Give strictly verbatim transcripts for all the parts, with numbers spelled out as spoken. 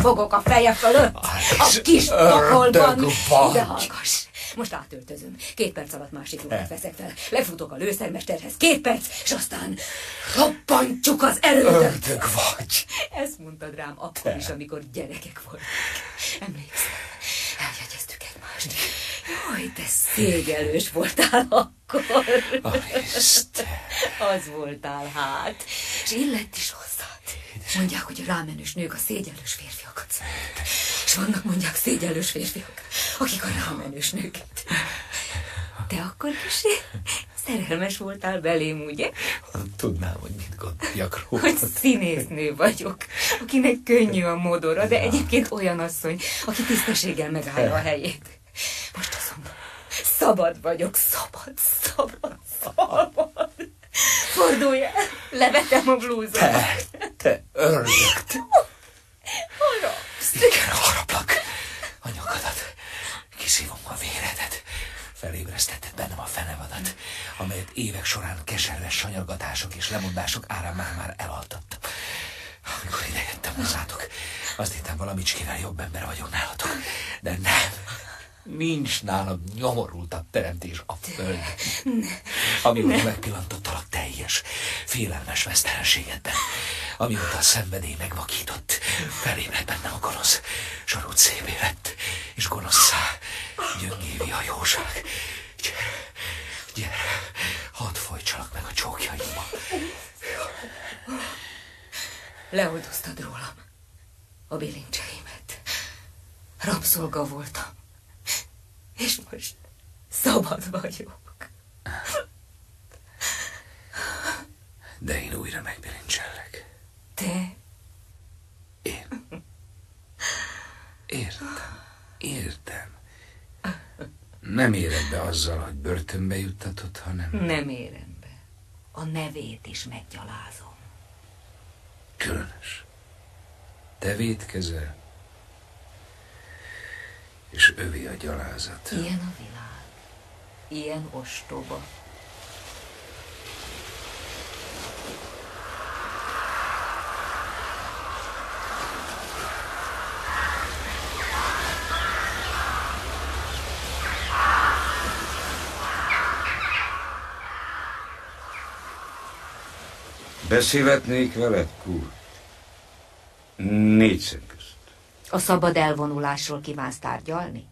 fogok a feje fölött. A kis pokolban. De hallgass. Most átöltözöm. Két perc alatt másik ruhát veszek fel. Lefutok a lőszermesterhez. Két perc, és aztán roppantjuk az erődöt. Ördög vagy. Ezt mondtad rám akkor Te. is, amikor gyerekek voltak. Emlékszem, eljegyeztük egymást. Jaj, te szégyellős voltál akkor. Isten. Az voltál hát. És illett is hozzád. Mondják, hogy a rámenős nők a szégyellős férfiakat szeretnek. És vannak, mondják, szégyellős férfiak, akik a rámenős nőket. Te akkor kicsi szerelmes voltál belém, ugye? Tudnám, hogy mit gondoljak róla. Hogy színésznő vagyok, akinek könnyű a modora, de egyébként olyan asszony, aki tisztességgel megállja a helyét. Most azonban szabad vagyok, szabad, szabad, szabad. Fordulj el, levetem a blúzot. Te, te ördög. Harapsz. Igen, haraplak. A nyakadat. Kiszívom a véredet. Felébresztetted bennem a fenevadat, amelyet évek során keserves sanyargatások és lemondások árán már-már elaltattam. Amikor idejöttem hozzátok, azt hittem valamicskével jobb ember vagyok nálatok. De nem. Nincs nálam nyomorultabb teremtés a föld. Amióta megpillantottalak teljes, félelmes vesztelenségedben, amióta a szenvedély megvakított, felébredt bennem a gonosz, sarut szépé lett, és gonoszszá gyöngévi a jóság. Gyere, gyere, hadd folytsalak meg a csókjaimmal. Leoldoztad rólam a bilincseimet. Rabszolga voltam. És most szabad vagyok. De én újra megbilincselek. Te? Én. Értem. Értem. Nem éred be azzal, hogy börtönbe juttatod, hanem... Nem érem be. A nevét is meggyalázom. Különös. Te vétkezel, és övé a gyalázat. Ilyen a világ. Ilyen ostoba. Beszélhetnék veled, Kurt? Négy szem közt. A szabad elvonulásról kívánsz tárgyalni?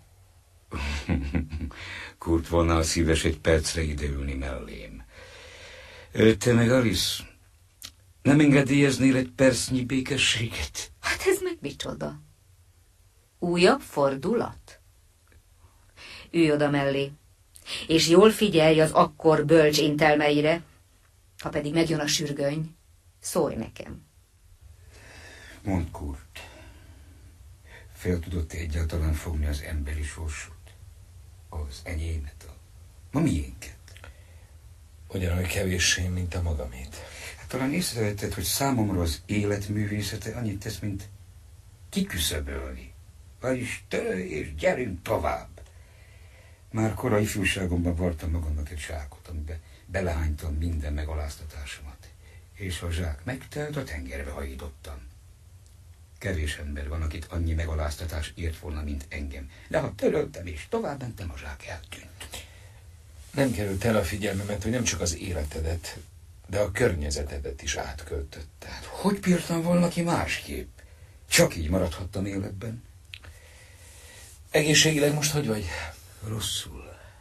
Kurt volna szíves egy percre ideülni mellém. Te meg, Alice, nem engedélyeznél egy percnyi békességet? Hát ez meg micsoda? Újabb fordulat? Ülj oda mellé, és jól figyelj az akkor bölcs intelmeire, ha pedig megjön a sürgöny, szólj nekem. Mondd, Kurt, fel tudod-e egyáltalán fogni az emberi sorsot? Az enyémet, a, a miénket? Ugyanolyan kevéssé, mint a magamét. Hát talán észrevetted, hogy számomra az életművészete annyit tesz, mint kiküszöbölni. Vagyis törölj és gyerünk tovább. Már korai ifjúságomban vartam magamnak egy zsákot, amiben belehánytam minden megaláztatásomat. És a zsák megtelt, a tengerbe hajítottam. Kevés ember van, akit annyi megaláztatás ért volna, mint engem. De ha töröltem és tovább mentem, a zsák eltűnt. Nem került el a figyelmemet, hogy nem csak az életedet, de a környezetedet is átköltötted. Hogy bírtam volna ki másképp? Csak így maradhattam életben. Egészségileg most hogy vagy? Rosszul.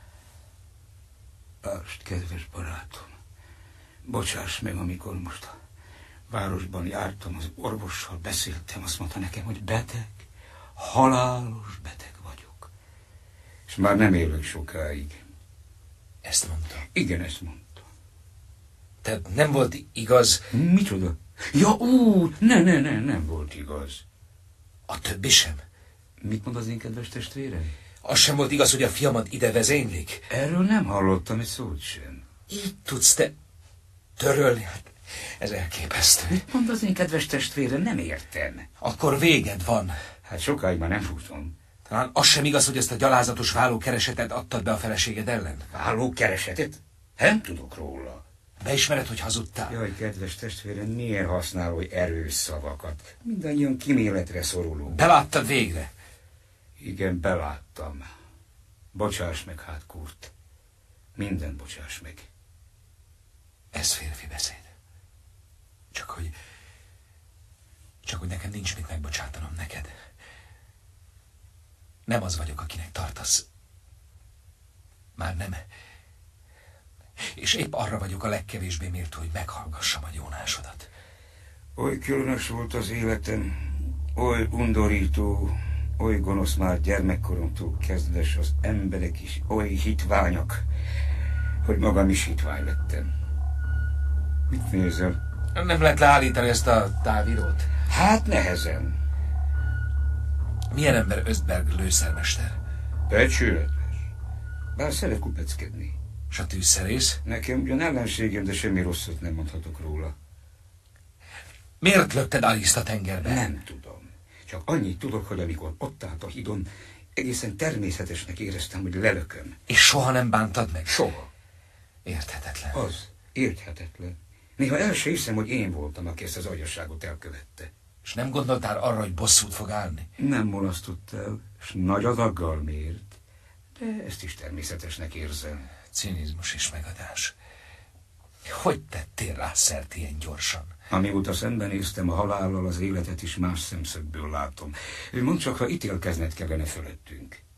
Lásd, kedves barátom, bocsáss meg, amikor most a városban jártam, az orvossal beszéltem, azt mondta nekem, hogy beteg, halálos beteg vagyok. És már nem élek sokáig. Ezt mondta? Igen, ezt mondta. Tehát nem volt igaz? Micsoda? Ja, ú, ne, ne, ne, nem volt igaz. A többi sem? Mit mond az én kedves testvérem? Az sem volt igaz, hogy a fiamat ide vezénylik? Erről nem hallottam egy szót sem. Így tudsz te törölni? Hát ez elképesztő. Mit mond az én kedves testvérem? Nem értem. Akkor véged van. Hát sokáig már nem futom. Talán az sem igaz, hogy ezt a gyalázatos vállókeresetet adtad be a feleséged ellen? Vállókeresetet? Nem tudok róla. Beismered, hogy hazudtál? Jaj, kedves testvérem, milyen használó erős szavakat. Mindannyian kíméletre szorulunk. Beláttad végre? Igen, beláttam. Bocsáss meg, hát, Kurt. Mindent bocsáss meg. Ez férfi beszéd. Csak hogy... Csak hogy nekem nincs mit megbocsátanom neked. Nem az vagyok, akinek tartasz. Már nem. És épp arra vagyok a legkevésbé méltó, hogy meghallgassam a gyónásodat. Oly különös volt az életem, oly undorító, oly gonosz már gyermekkoromtól kezdve, az emberek is oly hitványak, hogy magam is hitvány lettem. Mit nézel? Nem lehet leállítani ezt a távírót? Hát nehezen. Milyen ember Östberg lőszermester? Becsületes. Bár szeret kupeckedni. S a tűzszerész? Nekem ugyan ellenségem, de semmi rosszat nem mondhatok róla. Miért lökted Alice-t a tengerbe? Nem tudom. Csak annyit tudok, hogy amikor ott állt a hídon, egészen természetesnek éreztem, hogy lelököm. És soha nem bántad meg? Soha. Érthetetlen. Az. Érthetetlen. Néha el se hiszem, hogy én voltam, aki ezt az agyasságot elkövette. És nem gondoltál arra, hogy bosszút fog állni? Nem mulasztott el, és nagy adaggal mért. De ezt is természetesnek érzem. Cinizmus és megadás. Hogy tettél rá szert ilyen gyorsan? Amióta szembenéztem a halállal, az életet is más szemszögből látom. Mondd csak, ha ítélkezned kellene fölöttünk.